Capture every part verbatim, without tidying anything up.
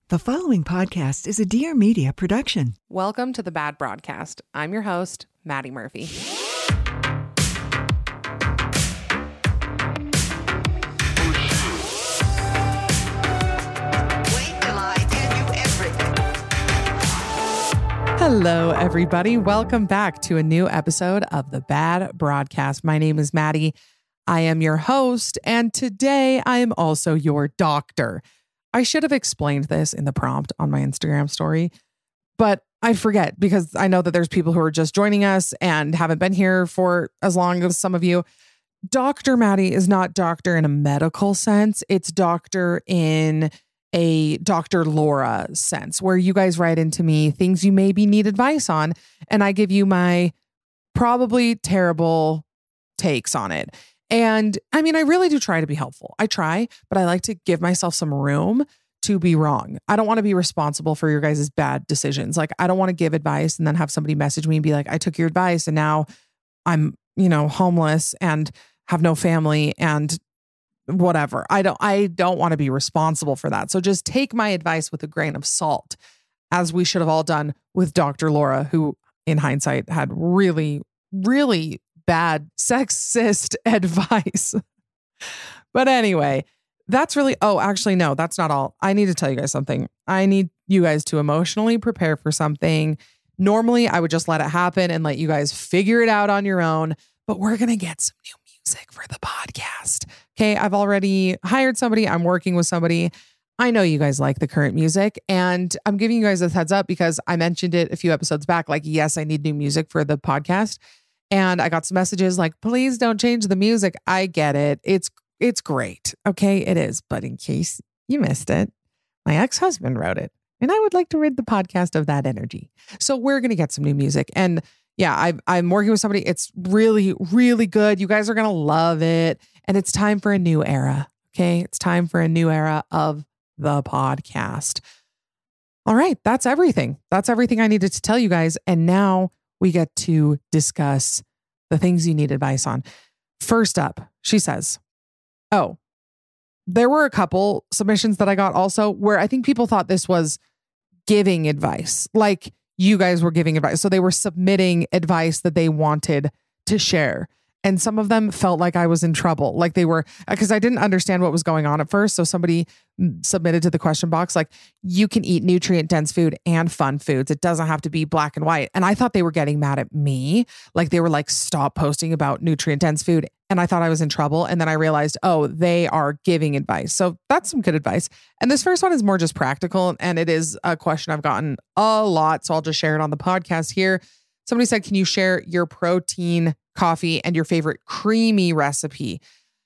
The following podcast is a Dear Media production. Welcome to The Bad Broadcast. I'm your host, Maddie Murphy. Hello, everybody. Welcome back to a new episode of The Bad Broadcast. My name is Maddie. I am your host, and today I am also your doctor. I should have explained this in the prompt on my Instagram story, but I forget because I know that there's people who are just joining us and haven't been here for as long as some of you. Doctor Maddie is not doctor in a medical sense. It's doctor in a Doctor Laura sense, where you guys write into me things you maybe need advice on, and I give you my probably terrible takes on it. And I mean, I really do try to be helpful. I try, but I like to give myself some room to be wrong. I don't want to be responsible for your guys' bad decisions. Like, I don't want to give advice and then have somebody message me and be like, I took your advice and now I'm, you know, homeless and have no family and whatever. I don't, I don't want to be responsible for that. So just take my advice with a grain of salt, as we should have all done with Doctor Laura, who in hindsight had really, really bad sexist advice. But anyway, that's really, oh, actually, no, that's not all. I need to tell you guys something. I need you guys to emotionally prepare for something. Normally, I would just let it happen and let you guys figure it out on your own, but we're going to get some new music for the podcast. Okay, I've already hired somebody. I'm working with somebody. I know you guys like the current music, and I'm giving you guys a heads up because I mentioned it a few episodes back. Like, yes, I need new music for the podcast. And I got some messages like, please don't change the music. I get it. It's it's great. Okay, it is. But in case you missed it, my ex-husband wrote it. And I would like to rid the podcast of that energy. So we're going to get some new music. And yeah, I, I'm working with somebody. It's really, really good. You guys are going to love it. And it's time for a new era. Okay, it's time for a new era of the podcast. All right, that's everything. That's everything I needed to tell you guys. And now we get to discuss the things you need advice on. First up, she says, oh, there were a couple submissions that I got also where I think people thought this was giving advice, like you guys were giving advice. So they were submitting advice that they wanted to share. And some of them felt like I was in trouble, like they were, because I didn't understand what was going on at first. So somebody submitted to the question box, like, you can eat nutrient dense food and fun foods. It doesn't have to be black and white. And I thought they were getting mad at me. Like, they were like, stop posting about nutrient dense food. And I thought I was in trouble. And then I realized, oh, they are giving advice. So that's some good advice. And this first one is more just practical. And it is a question I've gotten a lot. So I'll just share it on the podcast here. Somebody said, can you share your protein coffee and your favorite creamy recipe?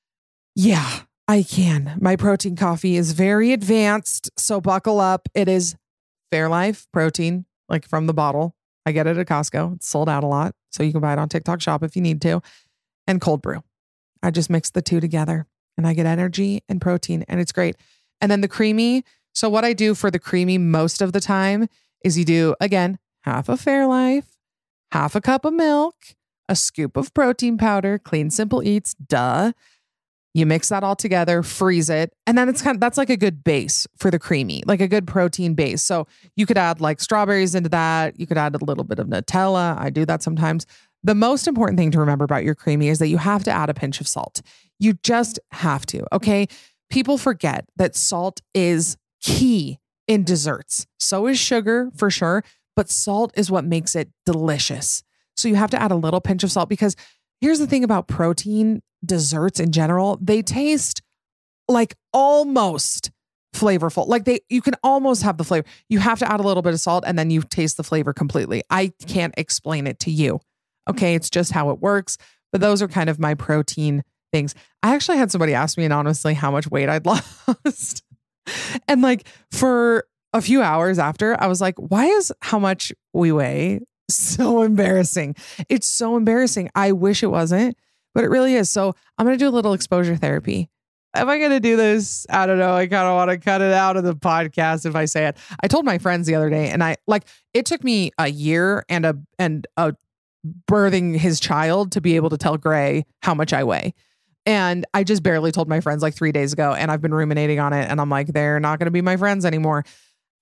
Yeah, I can. My protein coffee is very advanced, so buckle up. It is Fairlife protein, like from the bottle. I get it at Costco. It's sold out a lot, so you can buy it on TikTok Shop if you need to. And cold brew. I just mix the two together and I get energy and protein, and it's great. And then the creamy. So what I do for the creamy most of the time is you do, again, half a Fairlife, half a cup of milk, a scoop of protein powder, Clean Simple Eats, duh. You mix that all together, freeze it. And then it's kind of, that's like a good base for the creamy, like a good protein base. So you could add like strawberries into that. You could add a little bit of Nutella. I do that sometimes. The most important thing to remember about your creamy is that you have to add a pinch of salt. You just have to, okay? People forget that salt is key in desserts. So is sugar for sure, but salt is what makes it delicious. So you have to add a little pinch of salt, because here's the thing about protein desserts in general. They taste like almost flavorful. Like they, you can almost have the flavor. You have to add a little bit of salt and then you taste the flavor completely. I can't explain it to you. Okay. It's just how it works. But those are kind of my protein things. I actually had somebody ask me anonymously how much weight I'd lost. And like for a few hours after, I was like, why is how much we weigh so embarrassing? It's so embarrassing. I wish it wasn't, but it really is. So I'm going to do a little exposure therapy. Am I going to do this? I don't know. I kind of want to cut it out of the podcast if I say it. I told my friends the other day, and I like, it took me a year and a, and a birthing his child to be able to tell Gray how much I weigh. And I just barely told my friends like three days ago, and I've been ruminating on it. And I'm like, they're not going to be my friends anymore.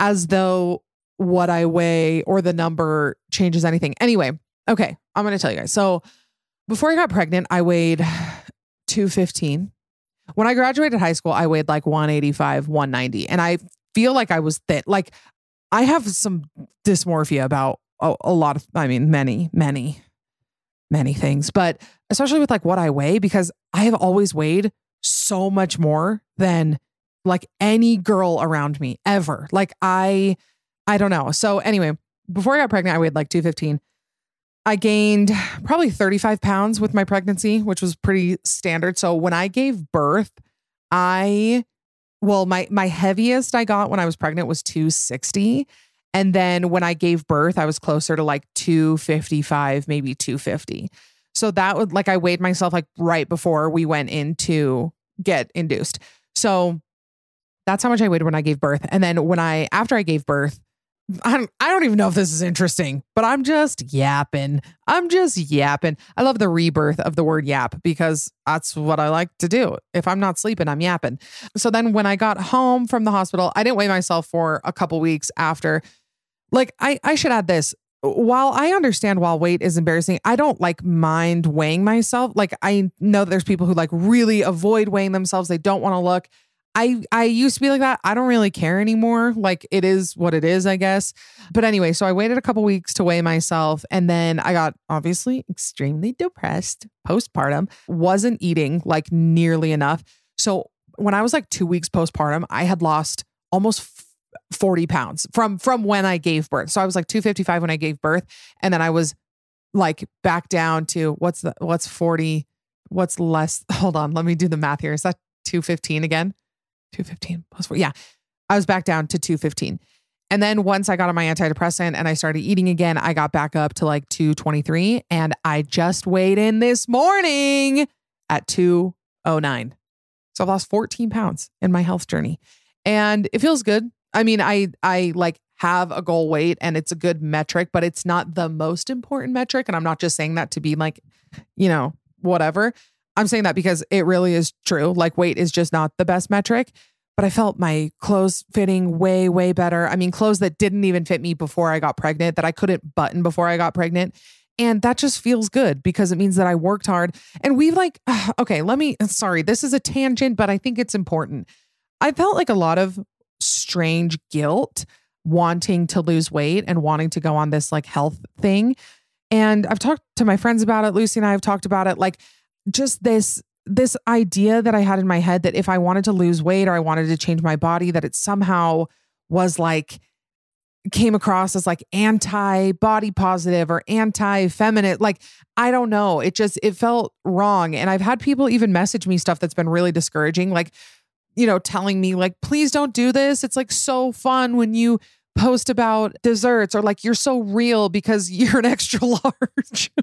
as though what I weigh or the number changes anything. Anyway, okay, I'm going to tell you guys. So before I got pregnant, I weighed two fifteen. When I graduated high school, I weighed like one eighty-five, one ninety. And I feel like I was thin. Like I have some dysmorphia about a, a lot of, I mean, many, many, many things, but especially with like what I weigh, because I have always weighed so much more than like any girl around me ever. Like I, I don't know. So anyway, before I got pregnant, I weighed like two fifteen. I gained probably thirty-five pounds with my pregnancy, which was pretty standard. So when I gave birth, I, well, my, my heaviest I got when I was pregnant was two sixty. And then when I gave birth, I was closer to like two fifty-five, maybe two fifty. So that would like, I weighed myself like right before we went in to get induced. So that's how much I weighed when I gave birth. And then when I, after I gave birth, I don't, I don't even know if this is interesting, but I'm just yapping. I'm just yapping. I love the rebirth of the word yap because that's what I like to do. If I'm not sleeping, I'm yapping. So then when I got home from the hospital, I didn't weigh myself for a couple weeks after. Like I, I should add this. While I understand while weight is embarrassing, I don't like mind weighing myself. Like I know that there's people who like really avoid weighing themselves. They don't want to look. I, I used to be like that. I don't really care anymore. Like it is what it is, I guess. But anyway, so I waited a couple weeks to weigh myself. And then I got obviously extremely depressed postpartum, wasn't eating like nearly enough. So when I was like two weeks postpartum, I had lost almost forty pounds from, from when I gave birth. So I was like two fifty-five when I gave birth. And then I was like back down to what's the, what's forty, what's less, hold on, let me do the math here. Is that two fifteen again? two fifteen plus four. Yeah. I was back down to two fifteen. And then once I got on my antidepressant and I started eating again, I got back up to like two twenty-three. And I just weighed in this morning at two oh nine. So I've lost fourteen pounds in my health journey. And it feels good. I mean, I, I like have a goal weight and it's a good metric, but it's not the most important metric. And I'm not just saying that to be like, you know, whatever. I'm saying that because it really is true. Like weight is just not the best metric, but I felt my clothes fitting way, way better. I mean, clothes that didn't even fit me before I got pregnant, that I couldn't button before I got pregnant. And that just feels good because it means that I worked hard. And we've like, okay, let me, sorry, this is a tangent, but I think it's important. I felt like a lot of strange guilt wanting to lose weight and wanting to go on this like health thing. And I've talked to my friends about it. Lucy and I have talked about it. Like just this, this idea that I had in my head that if I wanted to lose weight or I wanted to change my body, that it somehow was like, came across as like anti body positive or anti feminine. Like, I don't know. It just, it felt wrong. And I've had people even message me stuff that's been really discouraging. Like, you know, telling me like, please don't do this. It's like so fun when you post about desserts or like, you're so real because you're an extra large.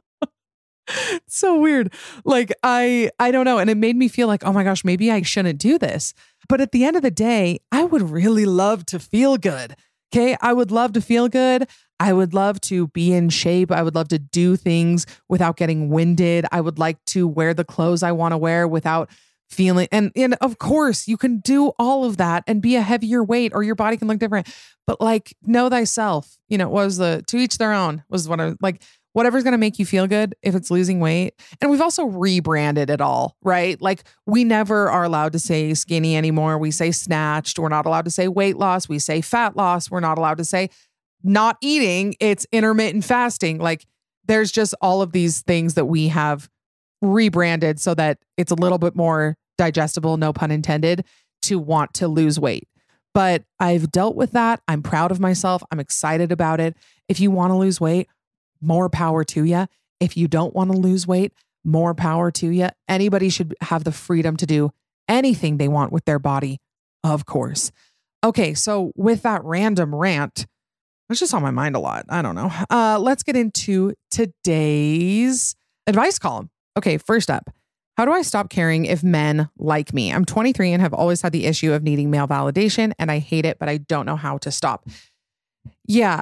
It's so weird. Like, I, I don't know. And it made me feel like, oh my gosh, maybe I shouldn't do this. But at the end of the day, I would really love to feel good. Okay. I would love to feel good. I would love to be in shape. I would love to do things without getting winded. I would like to wear the clothes I want to wear without feeling, and, and of course you can do all of that and be a heavier weight or your body can look different, but like know thyself, you know, what was the, to each their own was what I like, whatever's going to make you feel good if it's losing weight. And we've also rebranded it all, right? Like we never are allowed to say skinny anymore. We say snatched. We're not allowed to say weight loss. We say fat loss. We're not allowed to say not eating. It's intermittent fasting. Like there's just all of these things that we have rebranded so that it's a little bit more digestible, no pun intended, to want to lose weight. But I've dealt with that. I'm proud of myself. I'm excited about it. If you want to lose weight, more power to you. If you don't want to lose weight, more power to you. Anybody should have the freedom to do anything they want with their body, of course. Okay, so with that random rant, it's just on my mind a lot. I don't know. Uh, let's get into today's advice column. Okay, first up, how do I stop caring if men like me? I'm twenty-three and have always had the issue of needing male validation, and I hate it, but I don't know how to stop. Yeah,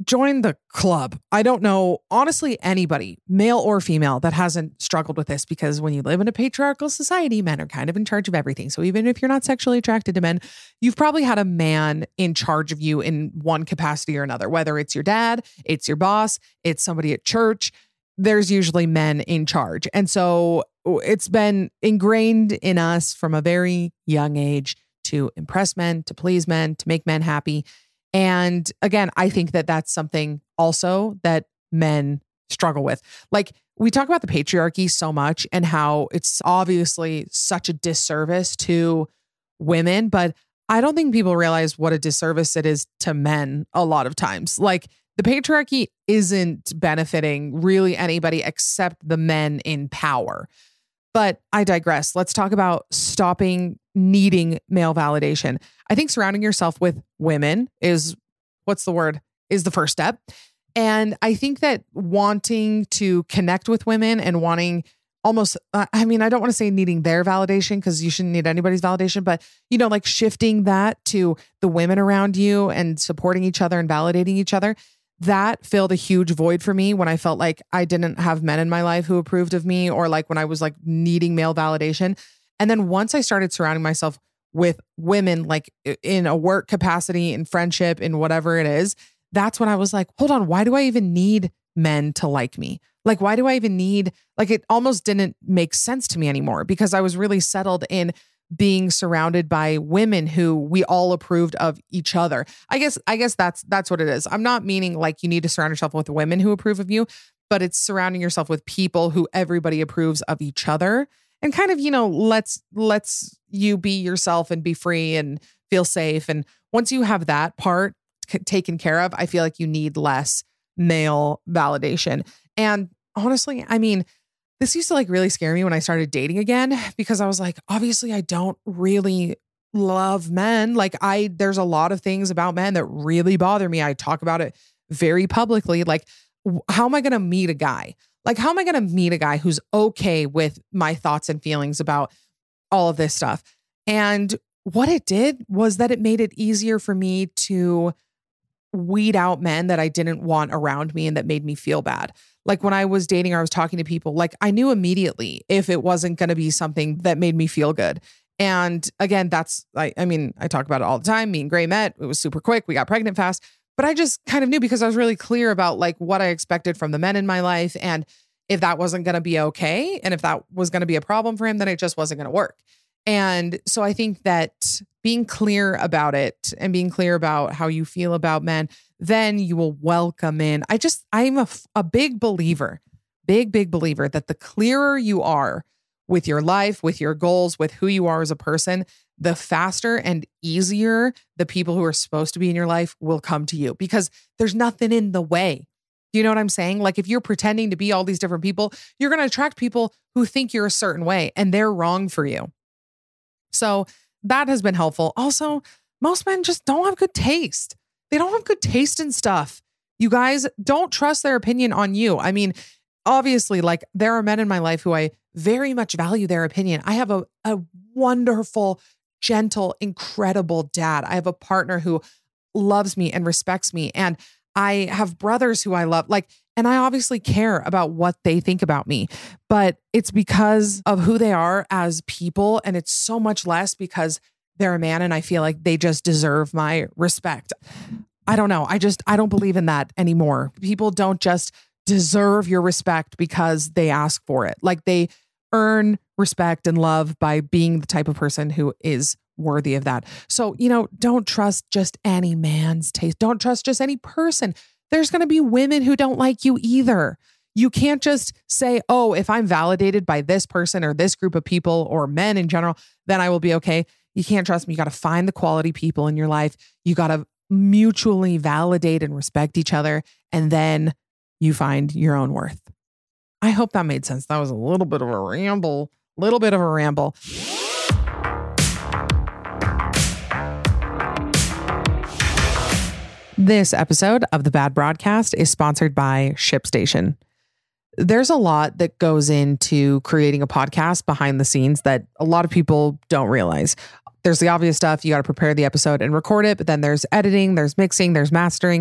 join the club. I don't know, honestly, anybody, male or female, that hasn't struggled with this, because when you live in a patriarchal society, men are kind of in charge of everything. So even if you're not sexually attracted to men, you've probably had a man in charge of you in one capacity or another, whether it's your dad, it's your boss, it's somebody at church. There's usually men in charge. And so it's been ingrained in us from a very young age to impress men, to please men, to make men happy. And again, I think that that's something also that men struggle with. Like, we talk about the patriarchy so much and how it's obviously such a disservice to women, but I don't think people realize what a disservice it is to men a lot of times. Like, the patriarchy isn't benefiting really anybody except the men in power. But I digress. Let's talk about stopping needing male validation. I think surrounding yourself with women is, what's the word, is the first step. And I think that wanting to connect with women and wanting almost, uh, I mean, I don't want to say needing their validation, because you shouldn't need anybody's validation, but, you know, like shifting that to the women around you and supporting each other and validating each other. That filled a huge void for me when I felt like I didn't have men in my life who approved of me, or like when I was like needing male validation. And then once I started surrounding myself with women, like in a work capacity, in friendship, in whatever it is, that's when I was like, hold on, why do I even need men to like me? Like, why do I even need, like, it almost didn't make sense to me anymore, because I was really settled in being surrounded by women who we all approved of each other. I guess, I guess that's, that's what it is. I'm not meaning like you need to surround yourself with women who approve of you, but it's surrounding yourself with people who everybody approves of each other, and kind of, you know, let's, let's you be yourself and be free and feel safe. And once you have that part c- taken care of, I feel like you need less male validation. And honestly, I mean, this used to like really scare me when I started dating again, because I was like, obviously I don't really love men. Like I, there's a lot of things about men that really bother me. I talk about it very publicly. Like, how am I going to meet a guy? Like, how am I going to meet a guy who's okay with my thoughts and feelings about all of this stuff? And what it did was that it made it easier for me to weed out men that I didn't want around me and that made me feel bad. Like when I was dating or I was talking to people, like I knew immediately if it wasn't going to be something that made me feel good. And again, that's, I, I mean, I talk about it all the time. Me and Gray met, it was super quick. We got pregnant fast, but I just kind of knew, because I was really clear about like what I expected from the men in my life. And if that wasn't going to be okay, and if that was going to be a problem for him, then it just wasn't going to work. And so I think that being clear about it and being clear about how you feel about men, then you will welcome in. I just, I'm a, a big believer, big, big believer that the clearer you are with your life, with your goals, with who you are as a person, the faster and easier the people who are supposed to be in your life will come to you, because there's nothing in the way. Do you know what I'm saying? Like if you're pretending to be all these different people, you're going to attract people who think you're a certain way, and they're wrong for you. So that has been helpful. Also, most men just don't have good taste. They don't have good taste in stuff. You guys, don't trust their opinion on you. I mean, obviously, like there are men in my life who I very much value their opinion. I have a, a wonderful, gentle, incredible dad. I have a partner who loves me and respects me. And I have brothers who I love. Like, and I obviously care about what they think about me, but it's because of who they are as people. And it's so much less because they're a man and I feel like they just deserve my respect. I don't know. I just, I don't believe in that anymore. People don't just deserve your respect because they ask for it. Like they earn respect and love by being the type of person who is worthy of that. So, you know, don't trust just any man's taste. Don't trust just any person. There's going to be women who don't like you either. You can't just say, oh, if I'm validated by this person or this group of people or men in general, then I will be okay. You can't trust me. You got to find the quality people in your life. You got to mutually validate and respect each other. And then you find your own worth. I hope that made sense. That was a little bit of a ramble, little bit of a ramble. This episode of The Bad Broadcast is sponsored by ShipStation. There's a lot that goes into creating a podcast behind the scenes that a lot of people don't realize. There's the obvious stuff. You got to prepare the episode and record it, but then there's editing, there's mixing, there's mastering.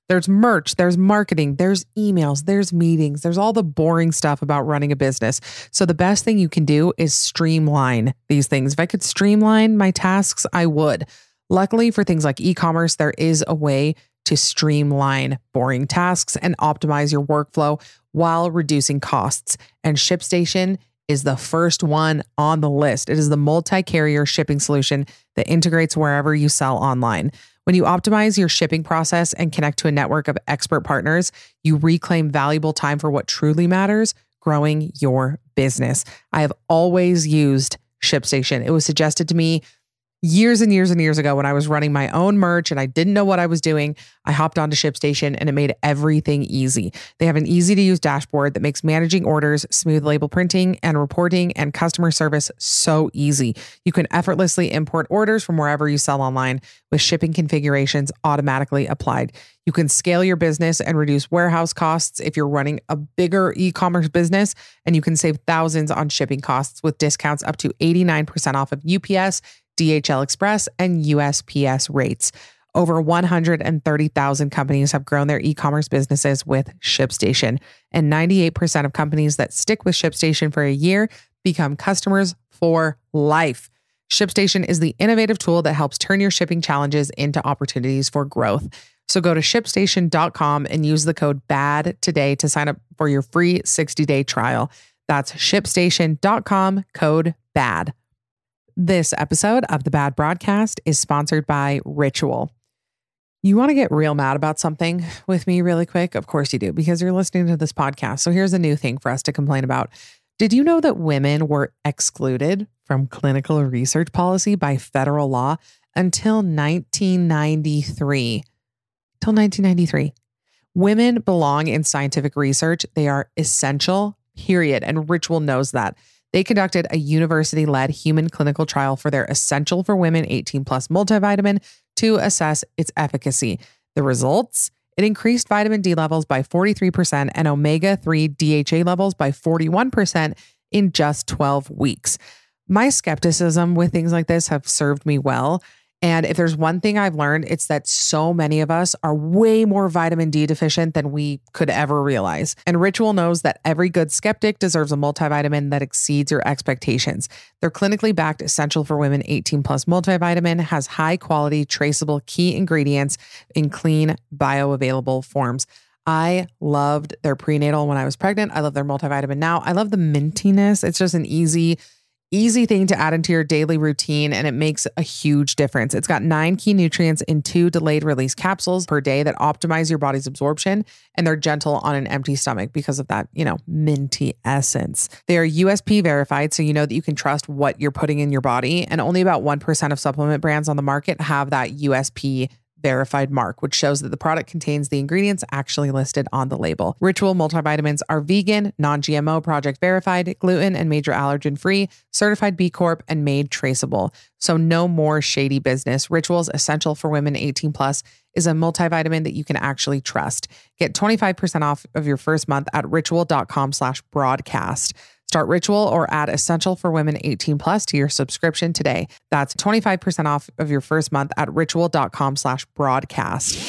There's merch, there's marketing, there's emails, there's meetings, there's all the boring stuff about running a business. So the best thing you can do is streamline these things. If I could streamline my tasks, I would. Luckily for things like e-commerce, there is a way to streamline boring tasks and optimize your workflow while reducing costs. And ShipStation is the first one on the list. It is the multi-carrier shipping solution that integrates wherever you sell online. When you optimize your shipping process and connect to a network of expert partners, you reclaim valuable time for what truly matters, growing your business. I have always used ShipStation. It was suggested to me years and years and years ago when I was running my own merch and I didn't know what I was doing. I hopped onto ShipStation and it made everything easy. They have an easy to use dashboard that makes managing orders, smooth label printing and reporting and customer service so easy. You can effortlessly import orders from wherever you sell online with shipping configurations automatically applied. You can scale your business and reduce warehouse costs if you're running a bigger e-commerce business, and you can save thousands on shipping costs with discounts up to eighty-nine percent off of U P S, D H L Express, and U S P S rates. Over one hundred thirty thousand companies have grown their e-commerce businesses with ShipStation, and ninety-eight percent of companies that stick with ShipStation for a year become customers for life. ShipStation is the innovative tool that helps turn your shipping challenges into opportunities for growth. So go to ship station dot com and use the code B A D today to sign up for your free sixty-day trial. That's ship station dot com, code B A D. This episode of the Bad Broadcast is sponsored by Ritual. You want to get real mad about something with me really quick? Of course you do, because you're listening to this podcast. So here's a new thing for us to complain about. Did you know that women were excluded from clinical research policy by federal law until nineteen ninety-three? Till nineteen ninety-three. Women belong in scientific research. They are essential, period. And Ritual knows that. They conducted a university-led human clinical trial for their Essential for Women eighteen plus multivitamin to assess its efficacy. The results? It increased vitamin D levels by forty-three percent and omega three D H A levels by forty-one percent in just twelve weeks. My skepticism with things like this have served me well. And if there's one thing I've learned, it's that so many of us are way more vitamin D deficient than we could ever realize. And Ritual knows that every good skeptic deserves a multivitamin that exceeds your expectations. Their clinically backed Essential for Women eighteen plus multivitamin has high quality, traceable key ingredients in clean, bioavailable forms. I loved their prenatal when I was pregnant. I love their multivitamin now. I love the mintiness. It's just an easy Easy thing to add into your daily routine, and it makes a huge difference. It's got nine key nutrients in two delayed release capsules per day that optimize your body's absorption, and they're gentle on an empty stomach because of that, you know, minty essence. They are U S P verified, so you know that you can trust what you're putting in your body, and only about one percent of supplement brands on the market have that U S P verified mark, which shows that the product contains the ingredients actually listed on the label. Ritual multivitamins are vegan, non-G M O, project verified, gluten and major allergen free, certified B Corp, and made traceable. So no more shady business. Ritual's Essential for Women eighteen plus is a multivitamin that you can actually trust. Get twenty-five percent off of your first month at ritual.com slash broadcast. Start Ritual or add Essential for Women eighteen plus to your subscription today. That's twenty-five percent off of your first month at ritual.com slash broadcast.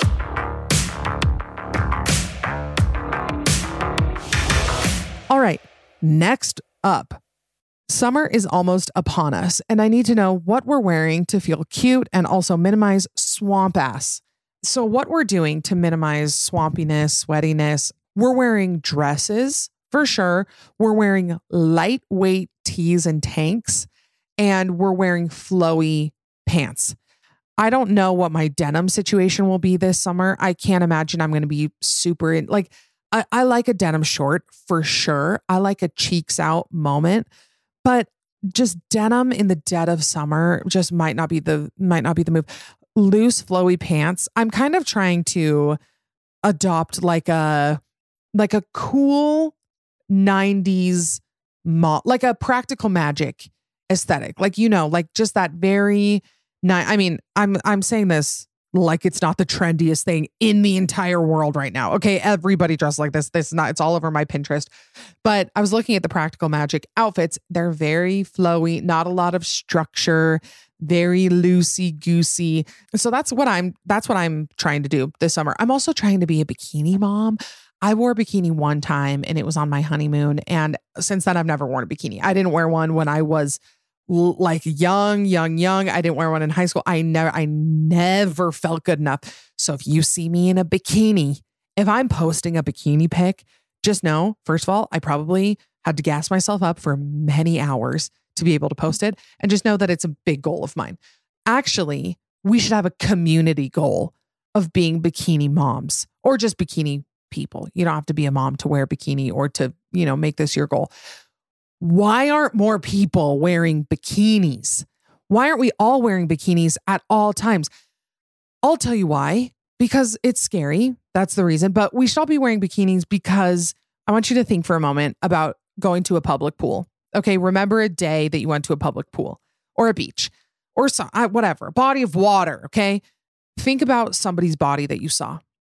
All right, next up. Summer is almost upon us, and I need to know what we're wearing to feel cute and also minimize swamp ass. So what we're doing to minimize swampiness, sweatiness, we're wearing dresses. For sure, we're wearing lightweight tees and tanks, and we're wearing flowy pants. I don't know what my denim situation will be this summer. I can't imagine I'm going to be super in, like, I, I like a denim short for sure. I like a cheeks out moment, but just denim in the dead of summer just might not be the, might not be the move. Loose flowy pants. I'm kind of trying to adopt like a, like a cool nineties mo- like a Practical Magic aesthetic, like, you know, like just that very nice. I mean, I'm I'm saying this like it's not the trendiest thing in the entire world right now. Okay, everybody dressed like this. This is not. It's all over my Pinterest. But I was looking at the Practical Magic outfits. They're very flowy, not a lot of structure. very loosey goosey. So that's what I'm, that's what I'm trying to do this summer. I'm also trying to be a bikini mom. I wore a bikini one time and it was on my honeymoon. And since then I've never worn a bikini. I didn't wear one when I was l- like young, young, young. I didn't wear one in high school. I never, I never felt good enough. So if you see me in a bikini, if I'm posting a bikini pic, just know, first of all, I probably had to gas myself up for many hours to be able to post it. And just know that it's a big goal of mine. Actually, we should have a community goal of being bikini moms or just bikini people. You don't have to be a mom to wear a bikini or to, you know, make this your goal. Why aren't more people wearing bikinis? Why aren't we all wearing bikinis at all times? I'll tell you why. Because it's scary. That's the reason. But we should all be wearing bikinis because I want you to think for a moment about going to a public pool. Okay, remember a day that you went to a public pool or a beach or some, whatever, a body of water, okay? Think about somebody's body that you saw.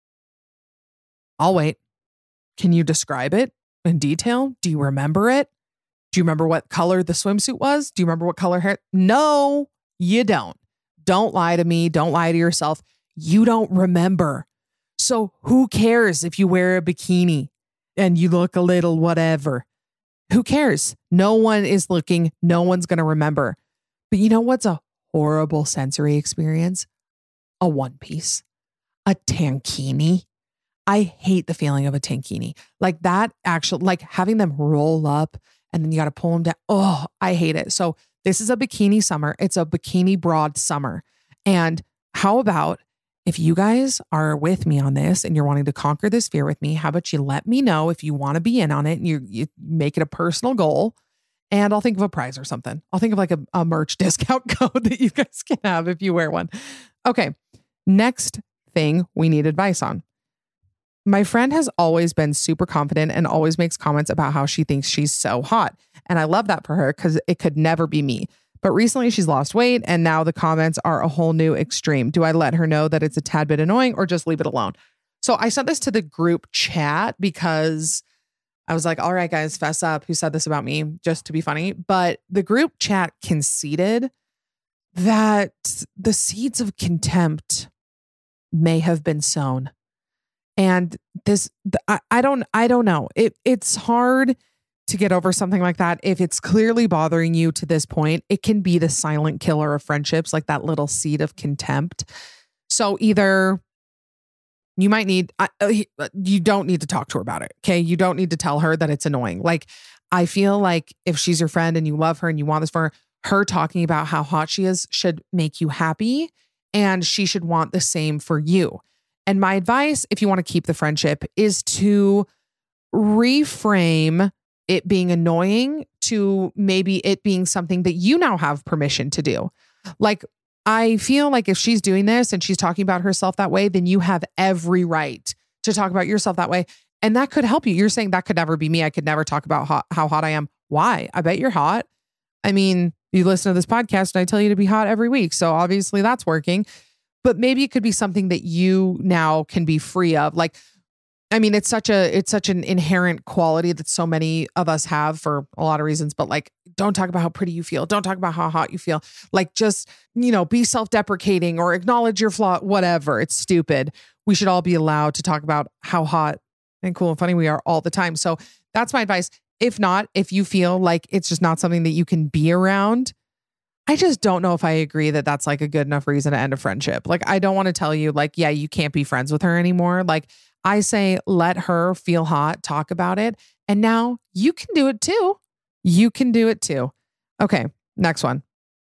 I'll wait. Can you describe it in detail? Do you remember it? Do you remember what color the swimsuit was? Do you remember what color hair? No, you don't. Don't lie to me. Don't lie to yourself. You don't remember. So who cares if you wear a bikini and you look a little whatever? Who cares? No one is looking. No one's going to remember. But you know what's a horrible sensory experience? A one piece, a tankini. I hate the feeling of a tankini. Like that actual, like having them roll up and then you got to pull them down. Oh, I hate it. So this is a bikini summer. It's a bikini broad summer. And how about if you guys are with me on this and you're wanting to conquer this fear with me, how about you let me know if you want to be in on it and you, you make it a personal goal and I'll think of a prize or something. I'll think of like a, a merch discount code that you guys can have if you wear one. Okay. Next thing we need advice on. My friend has always been super confident and always makes comments about how she thinks she's so hot. And I love that for her because it could never be me. But recently she's lost weight and now the comments are a whole new extreme. Do I let her know that it's a tad bit annoying or just leave it alone? So I sent this to the group chat because I was like, all right, guys, fess up. Who said this about me? Just to be funny. But the group chat conceded that the seeds of contempt may have been sown. And this, I, I don't, I don't know. It, it's hard to get over something like that. If it's clearly bothering you to this point, it can be the silent killer of friendships, like that little seed of contempt. So either you might need, uh, you don't need to talk to her about it. Okay. You don't need to tell her that it's annoying. Like, I feel like if she's your friend and you love her and you want this for her, her talking about how hot she is should make you happy and she should want the same for you. And my advice, if you want to keep the friendship, is to reframe it being annoying to maybe it being something that you now have permission to do. Like, I feel like if she's doing this and she's talking about herself that way, then you have every right to talk about yourself that way. And that could help you. You're saying that could never be me. I could never talk about hot, how hot I am. Why? I bet you're hot. I mean, you listen to this podcast and I tell you to be hot every week. So obviously that's working. But maybe it could be something that you now can be free of. Like, I mean, it's such a, it's such an inherent quality that so many of us have for a lot of reasons, but like, don't talk about how pretty you feel. Don't talk about how hot you feel. Like, just, you know, be self-deprecating or acknowledge your flaw, whatever. It's stupid. We should all be allowed to talk about how hot and cool and funny we are all the time. So that's my advice. If not, if you feel like it's just not something that you can be around, I just don't know if I agree that that's like a good enough reason to end a friendship. Like, I don't want to tell you like, yeah, you can't be friends with her anymore. Like, I say, let her feel hot, talk about it. And now you can do it too. You can do it too. Okay. Next one.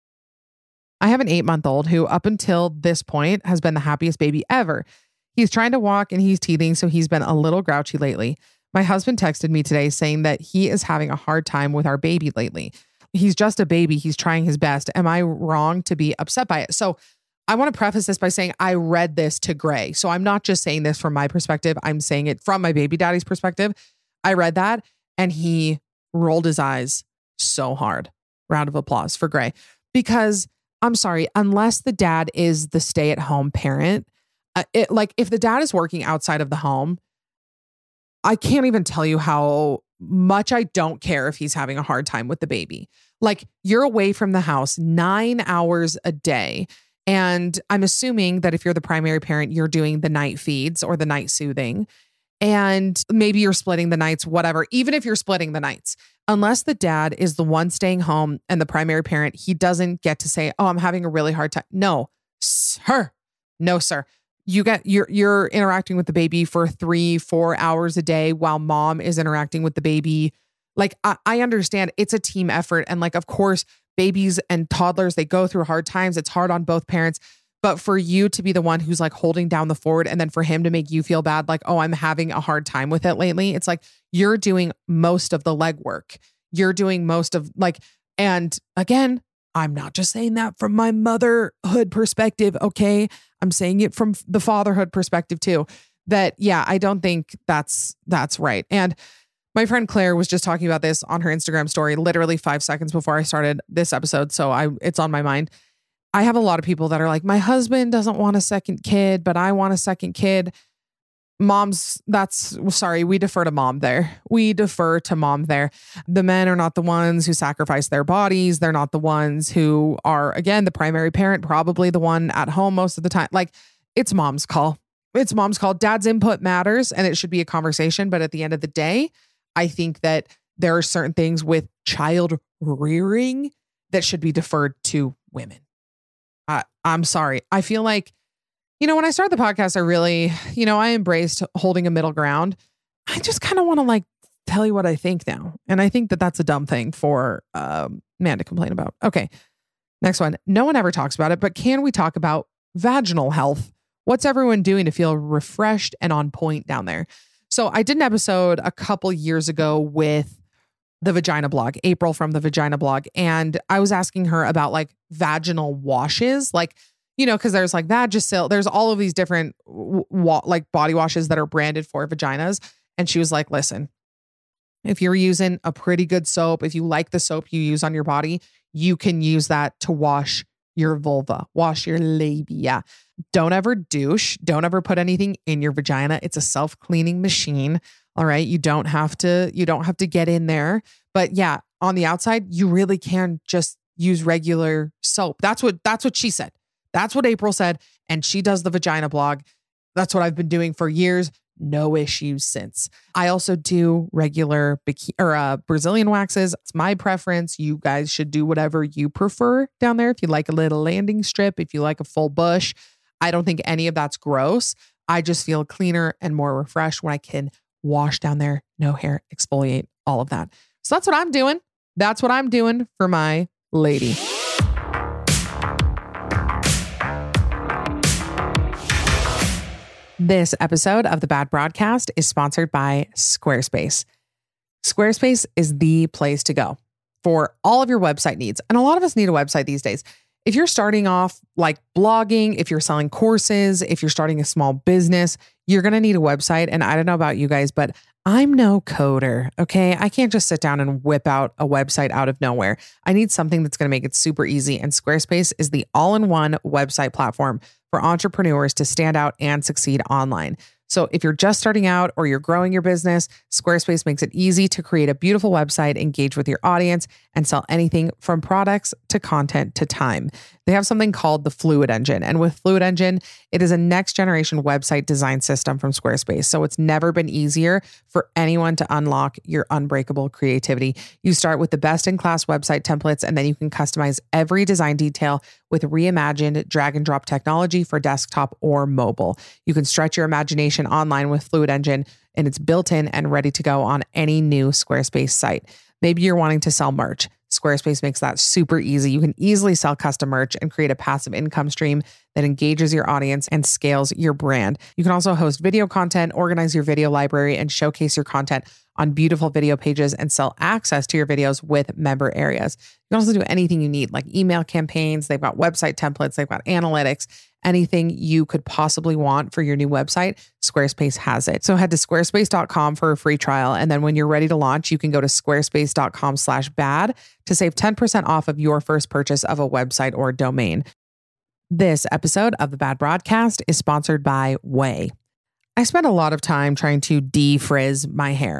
I have an eight month old who up until this point has been the happiest baby ever. He's trying to walk and he's teething. So he's been a little grouchy lately. My husband texted me today saying that he is having a hard time with our baby lately. He's just a baby. He's trying his best. Am I wrong to be upset by it? So I want to preface this by saying I read this to Gray. So I'm not just saying this from my perspective. I'm saying it from my baby daddy's perspective. I read that and he rolled his eyes so hard. Round of applause for Gray. Because I'm sorry, unless the dad is the stay-at-home parent, uh, it, like if the dad is working outside of the home, I can't even tell you how much I don't care if he's having a hard time with the baby. Like, you're away from the house nine hours a day. And I'm assuming that if you're the primary parent, you're doing the night feeds or the night soothing. And maybe you're splitting the nights, whatever, even if you're splitting the nights, unless the dad is the one staying home and the primary parent, he doesn't get to say, oh, I'm having a really hard time. No, sir. No, sir. You get, you're, you're interacting with the baby for three, four hours a day while mom is interacting with the baby. Like, I, I understand it's a team effort. And like, of course, babies and toddlers, they go through hard times. It's hard on both parents. But for you to be the one who's like holding down the fort and then for him to make you feel bad, like, oh, I'm having a hard time with it lately. It's like, you're doing most of the legwork. You're doing most of like, and again, I'm not just saying that from my motherhood perspective. Okay. I'm saying it from the fatherhood perspective too, that, yeah, I don't think that's, that's right. And my friend Claire was just talking about this on her Instagram story, literally five seconds before I started this episode. So I, it's on my mind. I have a lot of people that are like, my husband doesn't want a second kid, but I want a second kid. Moms, that's, sorry, we defer to mom there. We defer to mom there. The men are not the ones who sacrifice their bodies. They're not the ones who are, again, the primary parent, probably the one at home most of the time. Like, it's mom's call. It's mom's call. Dad's input matters and it should be a conversation. But at the end of the day, I think that there are certain things with child rearing that should be deferred to women. Uh, I'm sorry. I feel like, you know, when I started the podcast, I really, you know, I embraced holding a middle ground. I just kind of want to like tell you what I think now. And I think that that's a dumb thing for a um, man to complain about. Okay. Next one. No one ever talks about it, but can we talk about vaginal health? What's everyone doing to feel refreshed and on point down there? So I did an episode a couple years ago with the Vagina Blog, April from the Vagina Blog. And I was asking her about like vaginal washes, like, you know, because there's like Vagisil, there's all of these different wa- like body washes that are branded for vaginas. And she was like, listen, if you're using a pretty good soap, if you like the soap you use on your body, you can use that to wash your vulva, wash your labia. Don't ever douche. Don't ever put anything in your vagina. It's a self-cleaning machine. All right. You don't have to, you don't have to get in there. But yeah, on the outside, you really can just use regular soap. That's what, that's what she said. That's what April said. And she does the Vagina Blog. That's what I've been doing for years. No issues since. I also do regular bikini or uh, Brazilian waxes. It's my preference. You guys should do whatever you prefer down there. If you like a little landing strip, if you like a full bush, I don't think any of that's gross. I just feel cleaner and more refreshed when I can wash down there, no hair, exfoliate, all of that. So that's what I'm doing. That's what I'm doing for my lady. This episode of The Bad Broadcast is sponsored by Squarespace. Squarespace is the place to go for all of your website needs. And a lot of us need a website these days. If you're starting off like blogging, if you're selling courses, if you're starting a small business, you're going to need a website. And I don't know about you guys, but I'm no coder. Okay. I can't just sit down and whip out a website out of nowhere. I need something that's going to make it super easy. And Squarespace is the all-in-one website platform for entrepreneurs to stand out and succeed online. So if you're just starting out or you're growing your business, Squarespace makes it easy to create a beautiful website, engage with your audience, and sell anything from products to content to time. They have something called the Fluid Engine. And with Fluid Engine, it is a next generation website design system from Squarespace. So it's never been easier for anyone to unlock your unbreakable creativity. You start with the best in class website templates, and then you can customize every design detail with reimagined drag and drop technology for desktop or mobile. You can stretch your imagination online with Fluid Engine, and it's built in and ready to go on any new Squarespace site. Maybe you're wanting to sell merch. Squarespace makes that super easy. You can easily sell custom merch and create a passive income stream that engages your audience and scales your brand. You can also host video content, organize your video library, and showcase your content on beautiful video pages and sell access to your videos with member areas. You can also do anything you need, like email campaigns. They've got website templates. They've got analytics. Anything you could possibly want for your new website, Squarespace has it. So head to squarespace dot com for a free trial. And then when you're ready to launch, you can go to squarespace dot com slash bad to save ten percent off of your first purchase of a website or domain. This episode of The Bad Broadcast is sponsored by Ouai. I spend a lot of time trying to defrizz my hair.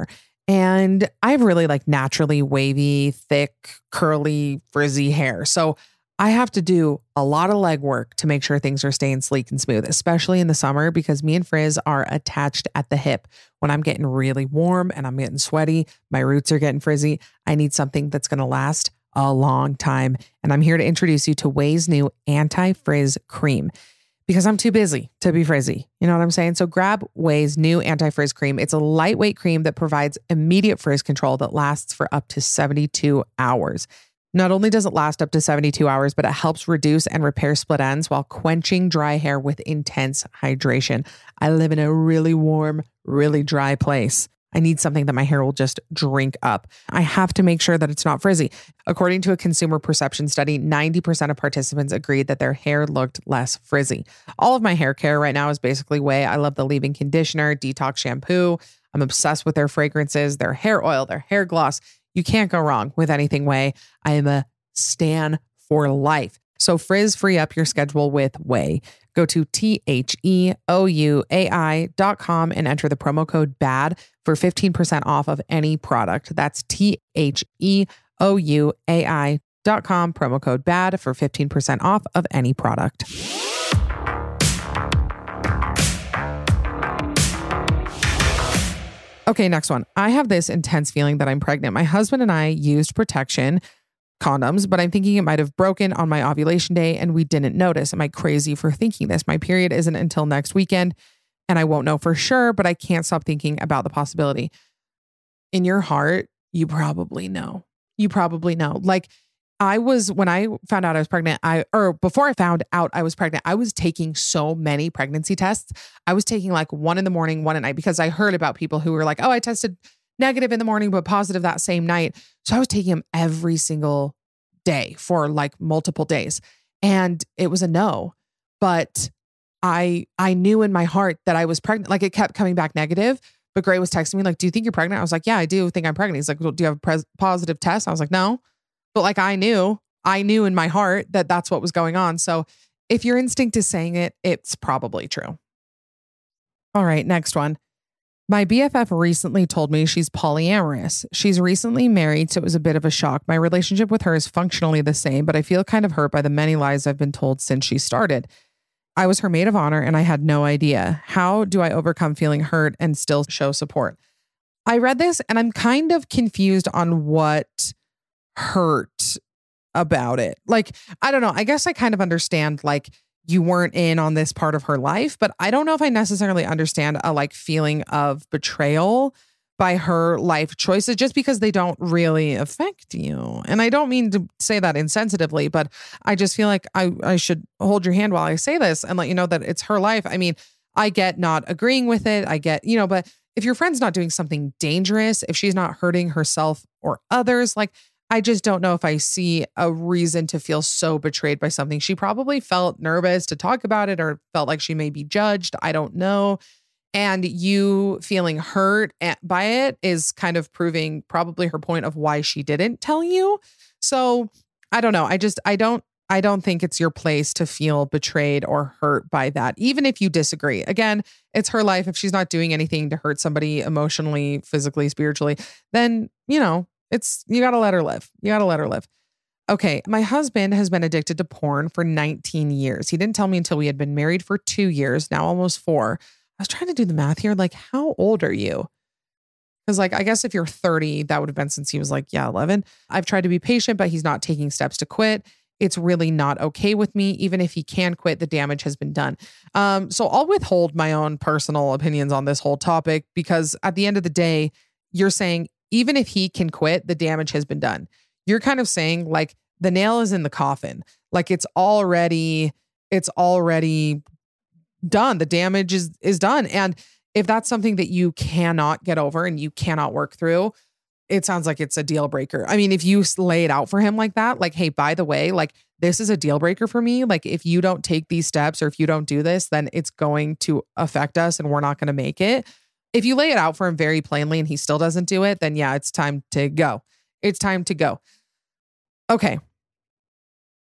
And I have really like naturally wavy, thick, curly, frizzy hair. So I have to do a lot of legwork to make sure things are staying sleek and smooth, especially in the summer, because me and frizz are attached at the hip. When I'm getting really warm and I'm getting sweaty, my roots are getting frizzy, I need something that's going to last a long time. And I'm here to introduce you to Ouai's new anti-frizz cream, because I'm too busy to be frizzy. You know what I'm saying? So grab Ouai's new anti-frizz cream. It's a lightweight cream that provides immediate frizz control that lasts for up to seventy-two hours. Not only does it last up to seventy-two hours, but it helps reduce and repair split ends while quenching dry hair with intense hydration. I live in a really warm, really dry place. I need something that my hair will just drink up. I have to make sure that it's not frizzy. According to a consumer perception study, ninety percent of participants agreed that their hair looked less frizzy. All of my hair care right now is basically Ouai. I love the leave-in conditioner, detox shampoo. I'm obsessed with their fragrances, their hair oil, their hair gloss. You can't go wrong with anything Ouai. I am a stan for life. So frizz free up your schedule with Ouai. Go to T H E O U A I dot com and enter the promo code BAD for fifteen percent off of any product. That's T H E O U A I dot com, promo code BAD for fifteen percent off of any product. Okay, next one. I have this intense feeling that I'm pregnant. My husband and I used protection condoms, but I'm thinking it might have broken on my ovulation day and we didn't notice. Am I crazy for thinking this? My period isn't until next weekend and I won't know for sure, but I can't stop thinking about the possibility. In your heart, you probably know. You probably know. Like I was, when I found out I was pregnant, I, or before I found out I was pregnant, I was taking so many pregnancy tests. I was taking like one in the morning, one at night, because I heard about people who were like, oh, I tested negative in the morning, but positive that same night. So I was taking them every single day for like multiple days. And it was a no, but I, I knew in my heart that I was pregnant. Like it kept coming back negative, but Gray was texting me like, do you think you're pregnant? I was like, yeah, I do think I'm pregnant. He's like, well, do you have a pres- positive test? I was like, no. But like, I knew, I knew in my heart that that's what was going on. So if your instinct is saying it, it's probably true. All right, next one. My B F F recently told me she's polyamorous. She's recently married, so it was a bit of a shock. My relationship with her is functionally the same, but I feel kind of hurt by the many lies I've been told since she started. I was her maid of honor and I had no idea. How do I overcome feeling hurt and still show support? I read this and I'm kind of confused on what hurt about it. Like, I don't know. I guess I kind of understand like you weren't in on this part of her life, but I don't know if I necessarily understand a like feeling of betrayal by her life choices just because they don't really affect you. And I don't mean to say that insensitively, but I just feel like I, I should hold your hand while I say this and let you know that it's her life. I mean, I get not agreeing with it. I get, you know, but if your friend's not doing something dangerous, if she's not hurting herself or others, like, I just don't know if I see a reason to feel so betrayed by something. She probably felt nervous to talk about it or felt like she may be judged. I don't know. And you feeling hurt by it is kind of proving probably her point of why she didn't tell you. So I don't know. I just, I don't, I don't think it's your place to feel betrayed or hurt by that, even if you disagree. Again, it's her life. If she's not doing anything to hurt somebody emotionally, physically, spiritually, then, you know, It's, you got to let her live. You got to let her live. Okay. My husband has been addicted to porn for nineteen years. He didn't tell me until we had been married for two years, now almost four. I was trying to do the math here. Like, how old are you? Because like, I guess if you're thirty, that would have been since he was like, yeah, eleven. I've tried to be patient, but he's not taking steps to quit. It's really not okay with me. Even if he can quit, the damage has been done. Um, so I'll withhold my own personal opinions on this whole topic because at the end of the day, you're saying, even if he can quit, the damage has been done. You're kind of saying like the nail is in the coffin. Like it's already, it's already done. The damage is, is done. And if that's something that you cannot get over and you cannot work through, it sounds like it's a deal breaker. I mean, if you lay it out for him like that, like, hey, by the way, like this is a deal breaker for me. Like if you don't take these steps or if you don't do this, then it's going to affect us and we're not going to make it. If you lay it out for him very plainly and he still doesn't do it, then yeah, it's time to go. It's time to go. Okay.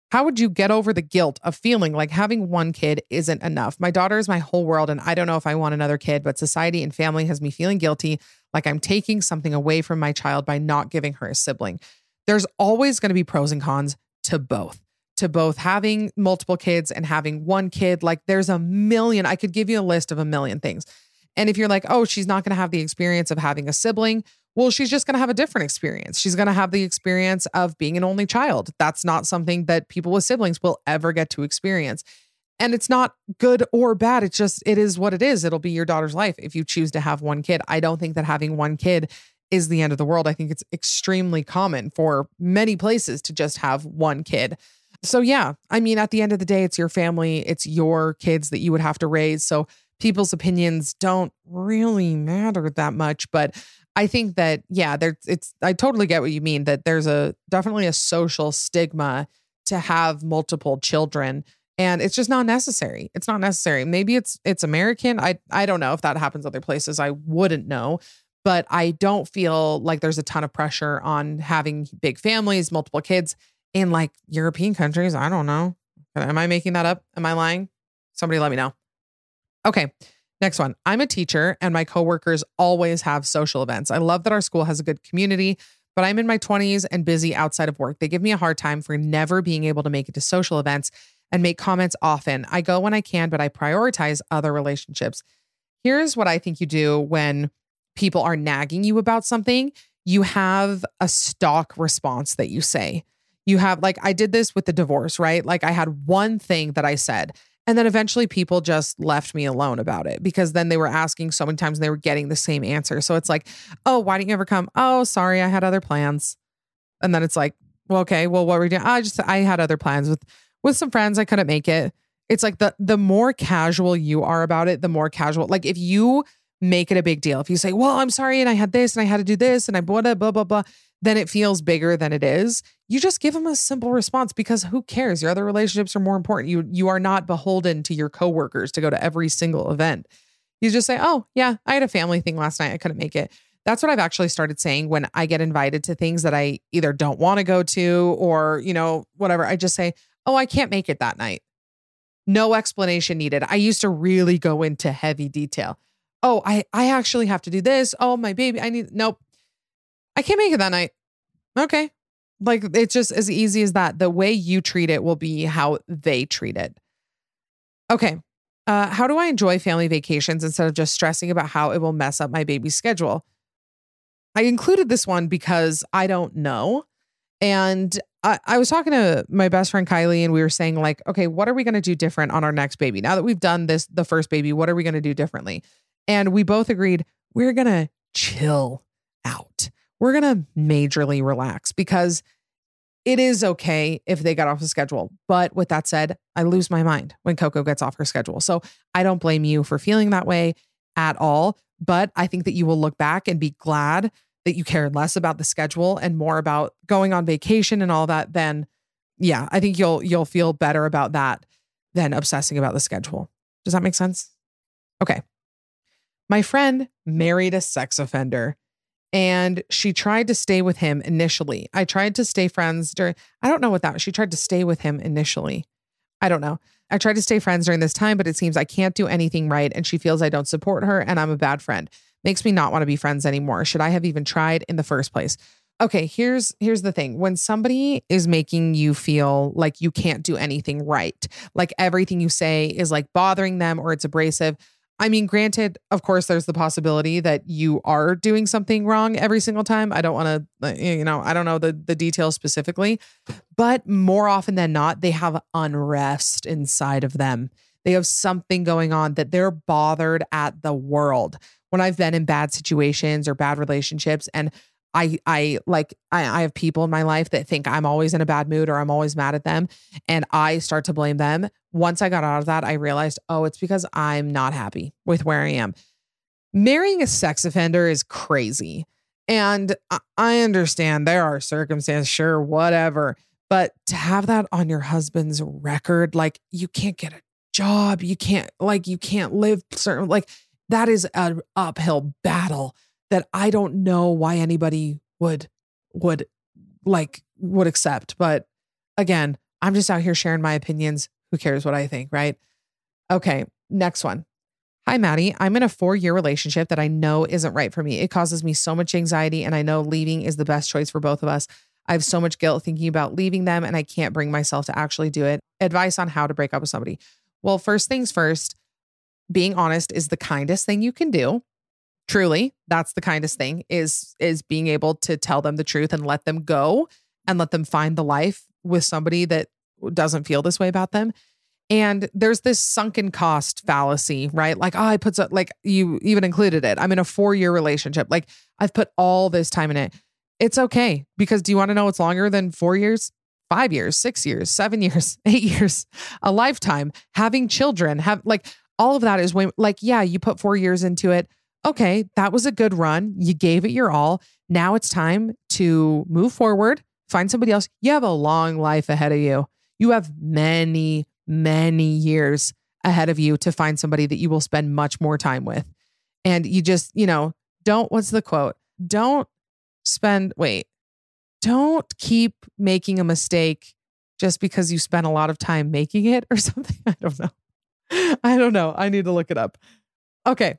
How would you get over the guilt of feeling like having one kid isn't enough? My daughter is my whole world, and I don't know if I want another kid, but society and family has me feeling guilty, like I'm taking something away from my child by not giving her a sibling. There's always going to be pros and cons to both, to both having multiple kids and having one kid. Like there's a million, I could give you a list of a million things. And if you're like, oh, she's not going to have the experience of having a sibling, well, she's just going to have a different experience. She's going to have the experience of being an only child. That's not something that people with siblings will ever get to experience. And it's not good or bad. It's just, it is what it is. It'll be your daughter's life if you choose to have one kid. I don't think that having one kid is the end of the world. I think it's extremely common for many places to just have one kid. So yeah, I mean, at the end of the day, it's your family. It's your kids that you would have to raise. So people's opinions don't really matter that much. But I think that, yeah, there's, it's, I totally get what you mean, that there's a definitely a social stigma to have multiple children, and it's just not necessary. It's not necessary. Maybe it's, it's American. I, I don't know if that happens other places. I wouldn't know, but I don't feel like there's a ton of pressure on having big families, multiple kids in like European countries. I don't know. Am I making that up? Am I lying? Somebody let me know. Okay. Next one. I'm a teacher and my coworkers always have social events. I love that our school has a good community, but I'm in my twenties and busy outside of work. They give me a hard time for never being able to make it to social events and make comments often. I go when I can, but I prioritize other relationships. Here's what I think you do when people are nagging you about something. You have a stock response that you say. You have, like, I did this with the divorce, right? Like I had one thing that I said, and then eventually people just left me alone about it because then they were asking so many times and they were getting the same answer. So it's like, oh, why didn't you ever come? Oh, sorry, I had other plans. And then it's like, well, okay, well, what were you doing? I just, I had other plans with, with some friends. I couldn't make it. It's like the, the more casual you are about it, the more casual, like if you make it a big deal, if you say, well, I'm sorry, and I had this and I had to do this and I blah, blah, blah, blah, blah, then it feels bigger than it is. You just give them a simple response because who cares? Your other relationships are more important. You you are not beholden to your coworkers to go to every single event. You just say, oh, yeah, I had a family thing last night. I couldn't make it. That's what I've actually started saying when I get invited to things that I either don't want to go to or, you know, whatever. I just say, oh, I can't make it that night. No explanation needed. I used to really go into heavy detail. Oh, I, I actually have to do this. Oh, my baby, I need, nope. I can't make it that night. Okay. Like it's just as easy as that. The way you treat it will be how they treat it. Okay. Uh, how do I enjoy family vacations instead of just stressing about how it will mess up my baby's schedule? I included this one because I don't know. And I, I was talking to my best friend Kylie and we were saying like, okay, what are we going to do different on our next baby? Now that we've done this, the first baby, what are we going to do differently? And we both agreed we're going to chill out. We're going to majorly relax because it is okay if they got off the schedule. But with that said, I lose my mind when Coco gets off her schedule. So I don't blame you for feeling that way at all. But I think that you will look back and be glad that you cared less about the schedule and more about going on vacation and all that. Then yeah, I think you'll, you'll feel better about that than obsessing about the schedule. Does that make sense? Okay. My friend married a sex offender. And she tried to stay with him initially. I tried to stay friends during, I don't know what that was. She tried to stay with him initially. I don't know. I tried to stay friends during this time, but it seems I can't do anything right. And she feels I don't support her and I'm a bad friend. Makes me not want to be friends anymore. Should I have even tried in the first place? Okay, here's, here's the thing. When somebody is making you feel like you can't do anything right, like everything you say is like bothering them or it's abrasive, I mean, granted, of course, there's the possibility that you are doing something wrong every single time. I don't want to, you know, I don't know the, the details specifically, but more often than not, they have unrest inside of them. They have something going on that they're bothered at the world. When I've been in bad situations or bad relationships and I, I like, I, I have people in my life that think I'm always in a bad mood or I'm always mad at them. And I start to blame them. Once I got out of that, I realized, oh, it's because I'm not happy with where I am. Marrying a sex offender is crazy. And I understand there are circumstances, sure, whatever. But to have that on your husband's record, like you can't get a job, you can't, like, you can't live certain, like that is an uphill battle that I don't know why anybody would, would like, would accept. But again, I'm just out here sharing my opinions. Who cares what I think, right? Okay, next one. Hi, Maddie. I'm in a four-year relationship that I know isn't right for me. It causes me so much anxiety, and I know leaving is the best choice for both of us. I have so much guilt thinking about leaving them, and I can't bring myself to actually do it. Advice on how to break up with somebody. Well, first things first, being honest is the kindest thing you can do. Truly, that's the kindest thing is, is being able to tell them the truth and let them go and let them find the life with somebody that doesn't feel this way about them. And there's this sunken cost fallacy, right? Like, oh, I put so, like you even included it. I'm in a four-year relationship. Like I've put all this time in it. It's okay. Because do you want to know what's longer than four years? Five years, six years, seven years, eight years, a lifetime, having children, have like all of that is way like, yeah, you put four years into it. Okay, that was a good run. You gave it your all. Now it's time to move forward, find somebody else. You have a long life ahead of you. You have many, many years ahead of you to find somebody that you will spend much more time with. And you just, you know, don't, what's the quote? Don't spend, wait, don't keep making a mistake just because you spent a lot of time making it or something. I don't know. I don't know. I need to look it up. Okay.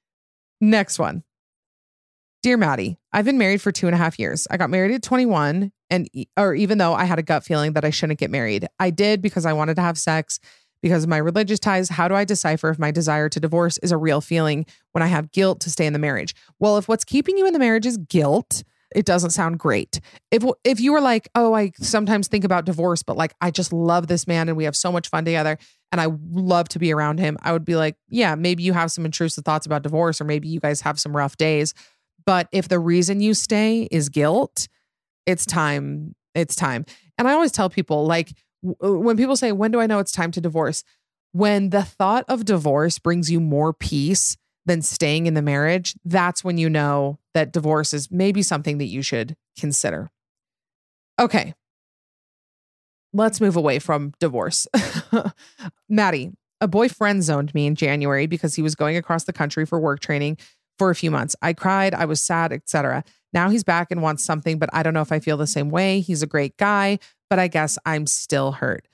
Next one. Dear Maddie, I've been married for two and a half years. I got married at twenty-one, and or even though I had a gut feeling that I shouldn't get married, I did because I wanted to have sex because of my religious ties. How do I decipher if my desire to divorce is a real feeling when I have guilt to stay in the marriage? Well, if what's keeping you in the marriage is guilt, it doesn't sound great. If if you were like, oh, I sometimes think about divorce, but like I just love this man and we have so much fun together and I love to be around him, I would be like, yeah, maybe you have some intrusive thoughts about divorce or maybe you guys have some rough days. But if the reason you stay is guilt, it's time. It's time. And I always tell people, like, w- when people say, when do I know it's time to divorce? When the thought of divorce brings you more peace than staying in the marriage, that's when you know that divorce is maybe something that you should consider. Okay. Let's move away from divorce. Maddie, a boy friend zoned me in January because he was going across the country for work training for a few months. I cried, I was sad, et cetera. Now he's back and wants something, but I don't know if I feel the same way. He's a great guy, but I guess I'm still hurt.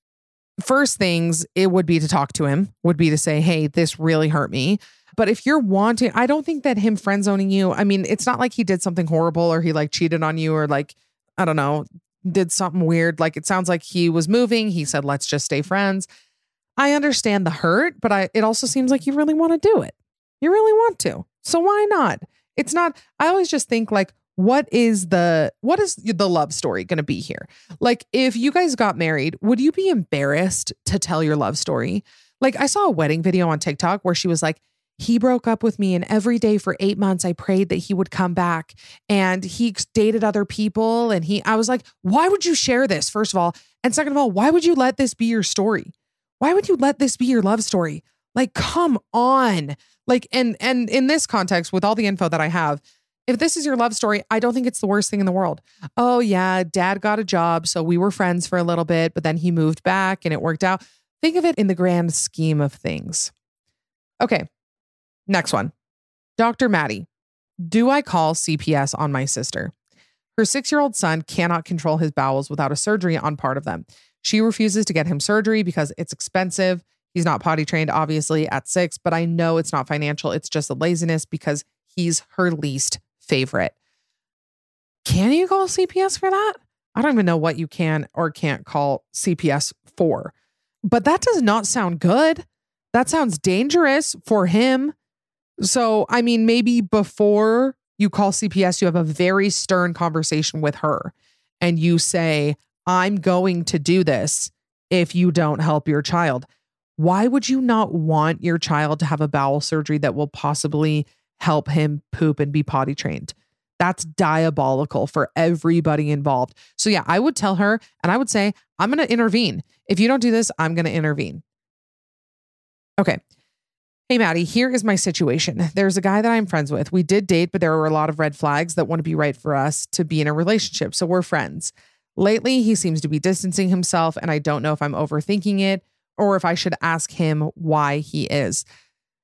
First things, it would be to talk to him, would be to say, hey, this really hurt me. But if you're wanting, I don't think that him friend zoning you, I mean, it's not like he did something horrible or he like cheated on you or like, I don't know, did something weird. Like it sounds like he was moving. He said, let's just stay friends. I understand the hurt, but I, it also seems like you really want to do it. You really want to. So why not? It's not, I always just think like, what is the, what is the love story going to be here? Like if you guys got married, would you be embarrassed to tell your love story? Like I saw a wedding video on TikTok where she was like, he broke up with me and every day for eight months, I prayed that he would come back and he dated other people. And he, I was like, why would you share this? First of all, and second of all, why would you let this be your story? Why would you let this be your love story? Like, come on. Like, and, and in this context, with all the info that I have, if this is your love story, I don't think it's the worst thing in the world. Oh yeah, dad got a job. So we were friends for a little bit, but then he moved back and it worked out. Think of it in the grand scheme of things. Okay. Next one. Doctor Maddie, do I call C P S on my sister? Her six-year-old son cannot control his bowels without a surgery on part of them. She refuses to get him surgery because it's expensive. He's not potty trained, obviously, at six, but I know it's not financial. It's just a laziness because he's her least favorite. Can you call C P S for that? I don't even know what you can or can't call C P S for, but that does not sound good. That sounds dangerous for him. So, I mean, maybe before you call C P S, you have a very stern conversation with her and you say, I'm going to do this if you don't help your child. Why would you not want your child to have a bowel surgery that will possibly help him poop and be potty trained? That's diabolical for everybody involved. So yeah, I would tell her and I would say, I'm going to intervene. If you don't do this, I'm going to intervene. Okay. Hey, Maddie, here is my situation. There's a guy that I'm friends with. We did date, but there were a lot of red flags that wouldn't be right for us to be in a relationship. So we're friends. Lately, he seems to be distancing himself, and I don't know if I'm overthinking it or if I should ask him why he is.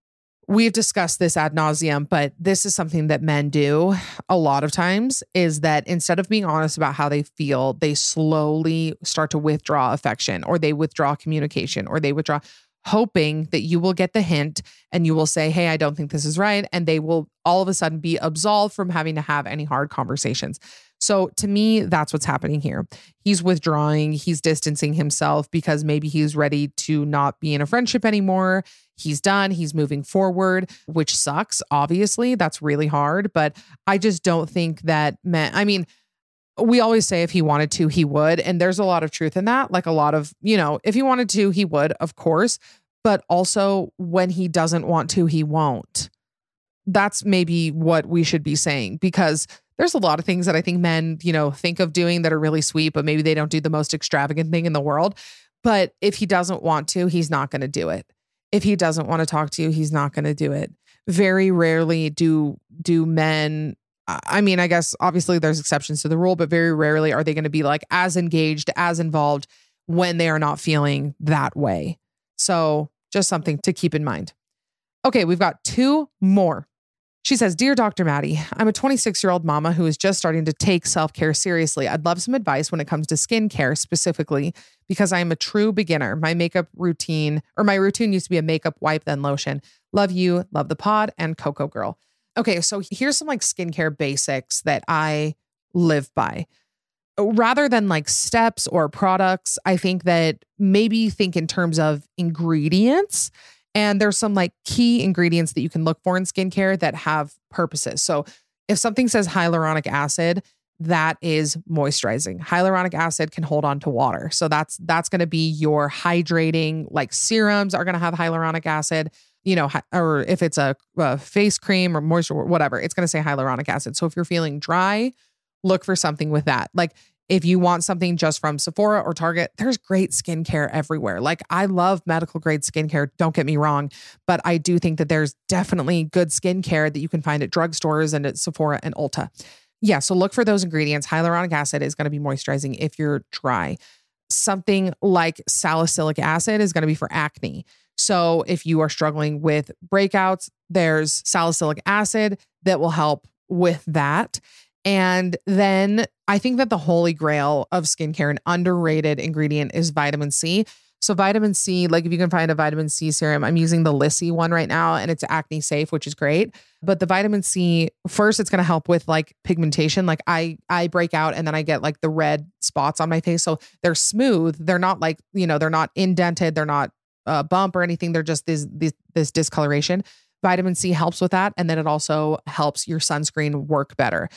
we've discussed this ad nauseum, but this is something that men do a lot of times, is that instead of being honest about how they feel, they slowly start to withdraw affection, or they withdraw communication, or they withdraw, hoping that you will get the hint and you will say, hey, I don't think this is right. And they will all of a sudden be absolved from having to have any hard conversations. So to me, that's what's happening here. He's withdrawing, he's distancing himself because maybe he's ready to not be in a friendship anymore. He's done, he's moving forward, which sucks. Obviously, that's really hard, but I just don't think that men, I mean, we always say if he wanted to, he would. And there's a lot of truth in that. Like a lot of, you know, if he wanted to, he would, of course. But also when he doesn't want to, he won't. That's maybe what we should be saying, because there's a lot of things that I think men, you know, think of doing that are really sweet, but maybe they don't do the most extravagant thing in the world. But if he doesn't want to, he's not going to do it. If he doesn't want to talk to you, he's not going to do it. Very rarely do do men, I mean, I guess obviously there's exceptions to the rule, but very rarely are they going to be like as engaged, as involved when they are not feeling that way. So just something to keep in mind. Okay, we've got two more. She says, Dear Doctor Maddie, I'm a twenty-six-year-old mama who is just starting to take self-care seriously. I'd love some advice when it comes to skincare specifically, because I am a true beginner. My makeup routine, or my routine used to be a makeup wipe, then lotion. Love you, love the pod, and Coco Girl. Okay, so here's some like skincare basics that I live by. Rather than like steps or products, I think that maybe think in terms of ingredients. And there's some like key ingredients that you can look for in skincare that have purposes. So if something says hyaluronic acid, that is moisturizing. Hyaluronic acid can hold on to water. So that's that's going to be your hydrating, like serums are going to have hyaluronic acid, you know, or if it's a, a face cream or moisture, whatever, it's going to say hyaluronic acid. So if you're feeling dry, look for something with that. Like if you want something just from Sephora or Target, there's great skincare everywhere. Like I love medical grade skincare, don't get me wrong, but I do think that there's definitely good skincare that you can find at drugstores and at Sephora and Ulta. Yeah, so look for those ingredients. Hyaluronic acid is going to be moisturizing if you're dry. Something like salicylic acid is going to be for acne. So if you are struggling with breakouts, there's salicylic acid that will help with that. And then I think that the holy grail of skincare, an underrated ingredient, is vitamin C. So vitamin C, like if you can find a vitamin C serum, I'm using the Lissy one right now and it's acne safe, which is great. But the vitamin C, first, it's going to help with like pigmentation. Like I, I break out and then I get like the red spots on my face. So they're smooth. They're not like, you know, they're not indented. They're not a bump or anything. They're just this, this, this discoloration. Vitamin C helps with that. And then it also helps your sunscreen work better.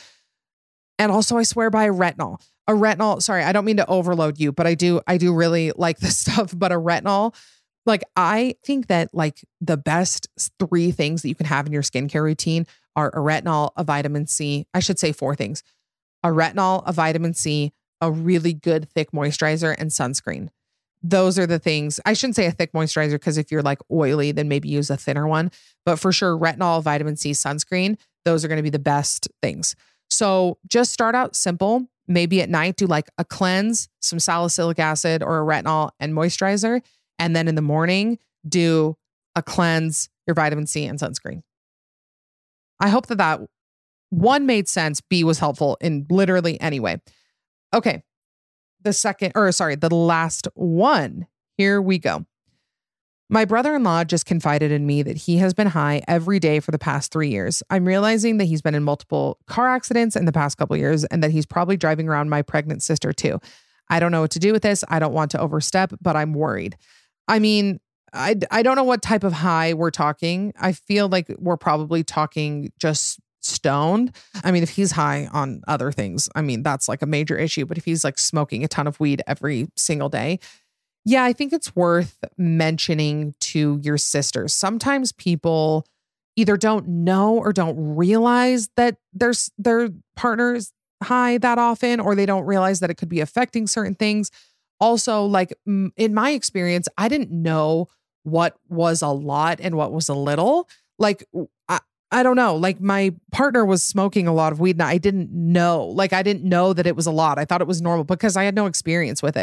And also I swear by a retinol. A retinol, sorry, I don't mean to overload you, but I do, I do really like this stuff. But a retinol, like I think that like the best three things that you can have in your skincare routine are a retinol, a vitamin C. I should say four things. A retinol, a vitamin C, a really good thick moisturizer, and sunscreen. Those are the things. I shouldn't say a thick moisturizer because if you're like oily, then maybe use a thinner one. But for sure, retinol, vitamin C, sunscreen, those are going to be the best things. So just start out simple. Maybe at night, do like a cleanse, some salicylic acid or a retinol and moisturizer. And then in the morning, do a cleanse, your vitamin C and sunscreen. I hope that that one made sense. B was helpful in literally any way. Okay. The second, or sorry, the last one. Here we go. My brother-in-law just confided in me that he has been high every day for the past three years. I'm realizing that he's been in multiple car accidents in the past couple of years and that he's probably driving around my pregnant sister too. I don't know what to do with this. I don't want to overstep, but I'm worried. I mean, I, I don't know what type of high we're talking. I feel like we're probably talking just stoned. I mean, if he's high on other things, I mean, that's like a major issue. But if he's like smoking a ton of weed every single day, yeah, I think it's worth mentioning to your sisters. Sometimes people either don't know or don't realize that there's their partner's high that often, or they don't realize that it could be affecting certain things. Also, like in my experience, I didn't know what was a lot and what was a little. Like, I, I don't know, like my partner was smoking a lot of weed and I didn't know, like I didn't know that it was a lot. I thought it was normal because I had no experience with it.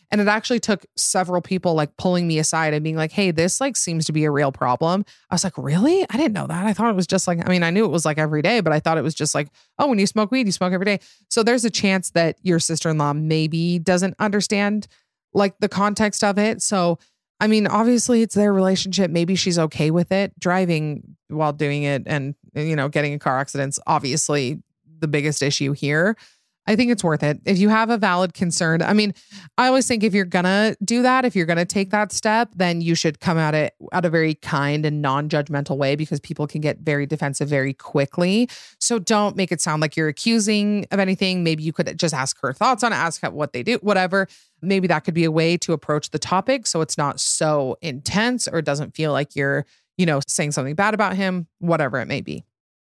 And it actually took several people like pulling me aside and being like, hey, this like seems to be a real problem. I was like, really? I didn't know that. I thought it was just like, I mean, I knew it was like every day, but I thought it was just like, oh, when you smoke weed, you smoke every day. So there's a chance that your sister-in-law maybe doesn't understand like the context of it. So, I mean, obviously it's their relationship. Maybe she's okay with it. Driving while doing it and, you know, getting in car accidents, obviously the biggest issue here. I think it's worth it. If you have a valid concern, I mean, I always think if you're gonna do that, if you're gonna take that step, then you should come at it at a very kind and non-judgmental way, because people can get very defensive very quickly. So don't make it sound like you're accusing of anything. Maybe you could just ask her thoughts on it, ask what they do, whatever. Maybe that could be a way to approach the topic so it's not so intense or it doesn't feel like you're, you know, saying something bad about him, whatever it may be.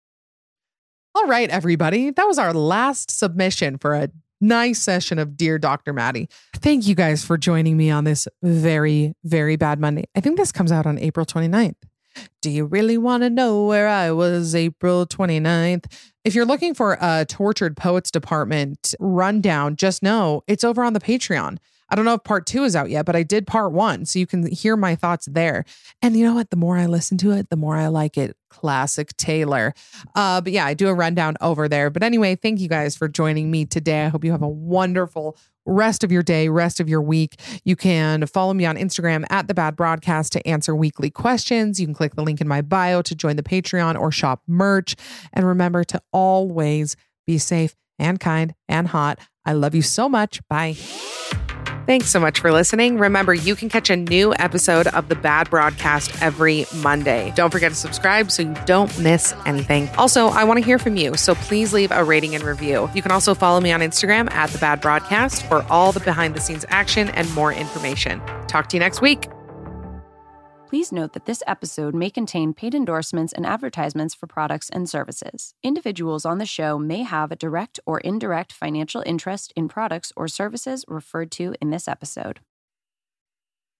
All right, everybody. That was our last submission for a nice session of Dear Doctor Maddie. Thank you guys for joining me on this very, very bad Monday. I think this comes out on April twenty-ninth. Do you really want to know where I was April twenty-ninth? If you're looking for a Tortured Poets Department rundown, just know it's over on the Patreon. I don't know if part two is out yet, but I did part one, so you can hear my thoughts there. And you know what? The more I listen to it, the more I like it. Classic Taylor. Uh, but yeah, I do a rundown over there. But anyway, thank you guys for joining me today. I hope you have a wonderful rest of your day, rest of your week. You can follow me on Instagram at The Bad Broadcast to answer weekly questions. You can click the link in my bio to join the Patreon or shop merch. And remember to always be safe and kind and hot. I love you so much. Bye. Thanks so much for listening. Remember, you can catch a new episode of The Bad Broadcast every Monday. Don't forget to subscribe so you don't miss anything. Also, I want to hear from you, so please leave a rating and review. You can also follow me on Instagram at The Bad Broadcast for all the behind-the-scenes action and more information. Talk to you next week. Please note that this episode may contain paid endorsements and advertisements for products and services. Individuals on the show may have a direct or indirect financial interest in products or services referred to in this episode.